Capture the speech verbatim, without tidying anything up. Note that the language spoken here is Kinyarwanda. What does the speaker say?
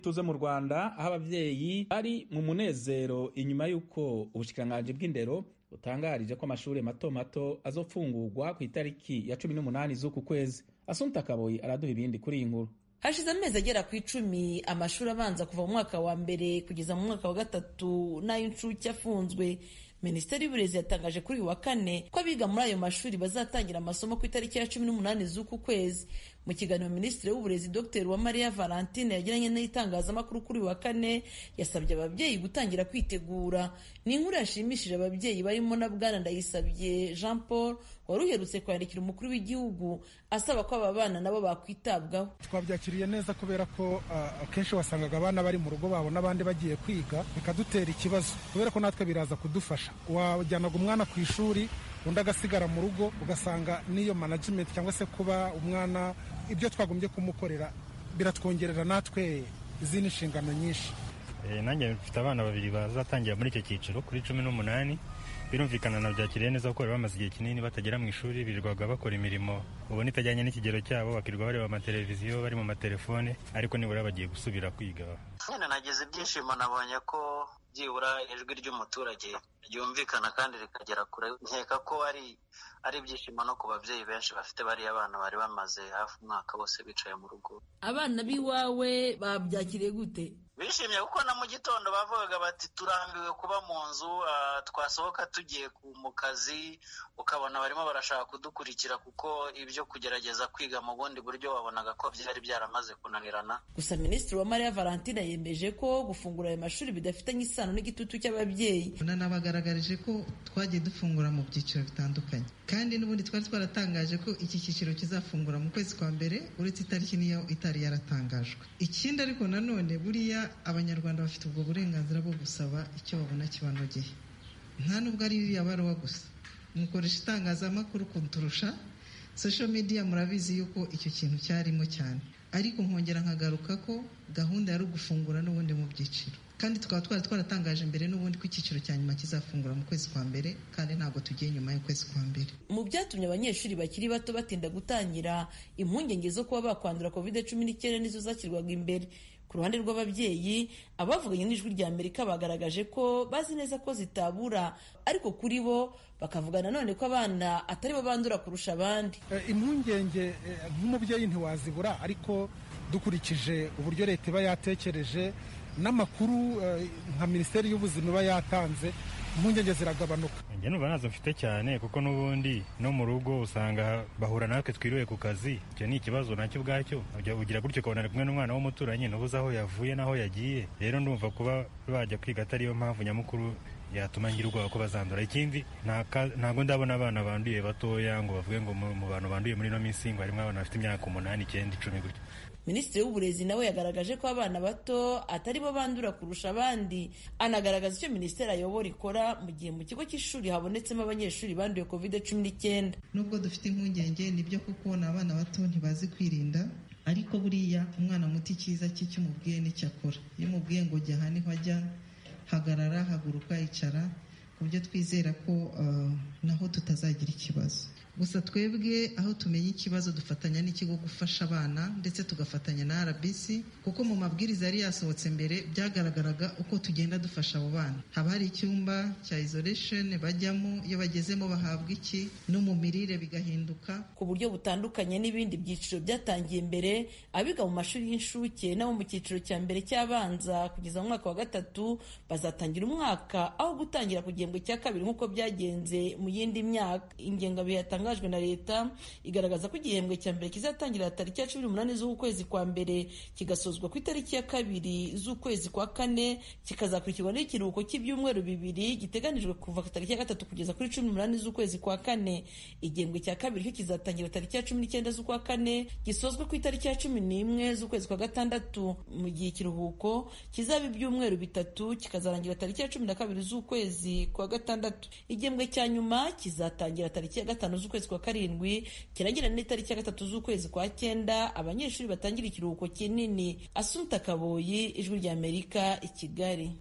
Tuze mu Rwanda aho abavyeyi bari mu munezero inyuma y'uko ubushikiranganji bw'indero butangarije ko amashuri mato mato azofungurwa ku itariki ya cumi n'umunani z'uku kwezi. Assumpta Kaboyi araduha ibindi kuri iyi nkuru. Hashize amezi agera ku icumi amashuri abanza kuva mu mwaka wa mbere kugeza mu mwaka wa gatatu n'ay'incuke afunzwe. Minisiteri y'Uburezi yatangaje kuri uyu wa kane ko abiga muri ayo mashuri bazatangira amasomo ku itariki ya cumi n'umunani z'uku kwezi. Mu kiganiro Minisitiri w'Uburezi Dr Uwamariya Valentine yagiranye n'itangazamakuru kuri uyu wa kane, yasabye ababyeyi gutangira kwitegura. Ni inkuru yashimishije ababyeyi barimo na Bwana Ndayisabye Jean Paul wari uherutse kwandikira umukuru w'igihugu asaba ko aba bana nabo bakwitabwaho. Twabyakiriye neza kubera ko akenshi uh, wasangaga abana bari mu rugo babo n'abandi bagiye kwiga, bikadutera ikibazo kubera ko natwe biraza kudufasha. Wajyanaga umwana ku ishuri undi agasigara mu rugo, ugasanga n'iyo management cyangwa se kuba umwana ibyo twagombye kumukorera biratwongerera natwe izindi nshingano nyinshi. E, nanjye mfite abana babiri bazatangira muri icyo cyiciro kuri cumi n'umunani. Birumvikana na byakiriye neza kuko bamaze igihe kinini batagera mu ishuri, birirwaga bakora imirimo ubona itajyanye n'ikigero cyabo, bakirirwa bareba amateleviziyo, bari mu matelefone, ariko nibura bagiye gusubira kwiga. Nyine nagize ibyishimo, nabonye ko byibura ijwi ry'umuturage ryumvikana kandi rikagera kure. Nkeka ko ari ari ibyishimo no ku babyeyi benshi bafite bari abana bari bamaze hafi umwaka bose bicaye mu rugo. Abana biwawe babyakiriye gute? Bishimye kuko na mu gitondo bavugaga bati turambiwe kuba mu nzu, uh, twasohoka tugiye mu kazi ukabona barimo barashaka kudukurikira kuko ibyo kugerageza kwiga mu bundi buryo wabonaga ko byari byaramaze kunanirana. Gusa Minisitiri Uwamariya Valentine yemeje ko gufungura ayo mashuri bidafitanye isano n'igitutu cy'ababyeyi. Nanabagaragarije ko twagiye dufungura mu byiciro bitandukanye, kandi n'ubundi twari twaratangaje ko iki cyiciro kizafungura mu kwezi kwa mbere uretse itariki niyo itari yaratangajwe. Ikindi ariko nanone buriya Abanyarwanda bafite ubwo burenganzira bwo gusaba icyo babona kibanogeye. Nta nubwo ari iriya baruwa gusa, mukoresha itangazamakuru kunturusha, social media murabizi yuko icyo kintu cyarimo cyane, ariko nkongera nkagaruka ko gahunda yari ugufungura n'ubundi mu byiciro, kandi tukaba twari twaratangaje mbere n'ubundi ko icyiciro cya nyuma kizafungura mu kwezi kwa mbere, kandi ntabwo tugiye nyuma y'ukwezi kwa mbere. Mu byatumye abanyeshuri bakiri bato batinda gutangira, impungenge zo kuba bakwandura covid cumi n'icyenda nizo zakirwaga imbere. Ku ruhande rw'ababyeyi, abavuganye n'ijwi rya Amerika bagaragaje ko bazi neza ko zitabura, ariko kuri bo bakavuga nanone ko abana atari bo bandura kurusha abandi. E, impungenge e, nk'umubyeyi ntiwazibura, ariko dukurikije uburyo leta iba yatekereje n'amakuru e, nka Minisiteri y'Ubuzima iba yatanze, impungenge ziragabanuka. Njye numva nazo mfite cyane kuko n'ubundi no mu rugo usanga bahura natwe twiriwe ku kazi. Icyo ni ikibazo nacyo ubwacyo, ugira gutyo ukabona kumwe n'umwana w'umuturanyi ntubuze aho yavuye n'aho yagiye. Rero ndumva kuba bajya kwiga atariyo mpamvu nyamukuru yatuma ngira ubwoba ko bazandura. Ikindi ntabwo ndabona abana banduye batoya ngo bavuge ngo mu bantu banduye muri ino minsi ngo harimo abana bafite imyaka umunani icyenda icumi gutyo. Minisitiri w'Uburezi nawe yagaragaje ko abana bato atari bo bandura kurusha abandi, anagaragaza icyo minisiteri ayobora ikora mu gihe mu kigo cy'ishuri habonetsemo abanyeshuri banduye covid cumi n'icyenda. Nubwo dufite impungenge nibyo kuko n'abana bato ntibazi kwirinda, ariko buriya umwana muto icyiza cye cy'umubwiye n'icyo akora. Iyo umubwiye ngo jya aha niho ajya, hagarara, haguruka, icara, ku buryo twizera ko uh, naho tutazagira ikibazo. Gusa twebwe aho tumenya ikibazo dufatanya n'ikigo gufasha abana ndetse tugafatanya na R B C, kuko mu mabwiriza yari yasohotse mbere byagaragaraga uko tugenda dufasha abo bana. Haba hari icyumba cya isolation bajyamo, iyo bagezemo bahabwa iki, no mu mirire bigahinduka. Ku buryo butandukanye n'ibindi byiciro byatangiye mbere, abiga mu mashuri y'incuke nabo mu cyiciro cya mbere cy'abanza kugeza mu mwaka wa gatatu bazatangira umwaka aho gutangira ku gihembwe cya kabiri nk'uko byagenze mu yindi myaka. Ingengabihe yatangajwe na leta igaragaza ko igihembwe cya mbere kizatangira tariki ya cumi n'umunani z'ukwezi kwa mbere kigasozwa ku itariki ya kabiri z'ukwezi kwa kane, kikazakurikirwa n'ikiruhuko cy'ibyumweru bibiri giteganijwe kuva tariki ya gatatu kugeza kuri cumi n'umunani z'ukwezi kwa kane. Igihembwe cya kabiri cyo kizatangira tariki ya cumi n'icyenda z'ukwa kane gisozwe ku itariki ya cumi n'imwe z'ukwezi kwa gatandatu, mu gihe ikiruhuko kizaba ibyumweru bitatu kikazarangira tariki ya cumi na kabiri z'ukwezi kwa gatandatu. Igihembwe cya nyuma kizatangira tariki ya gatanu z'ukwezi kwa karindwi kirangira n'itariki ya gatatu z'ukwezi kwa cyenda, abanyeshuri batangira ikiruhuko kinini. Assumpta Kaboyi, Ijwi ry'Amerika, i Kigali.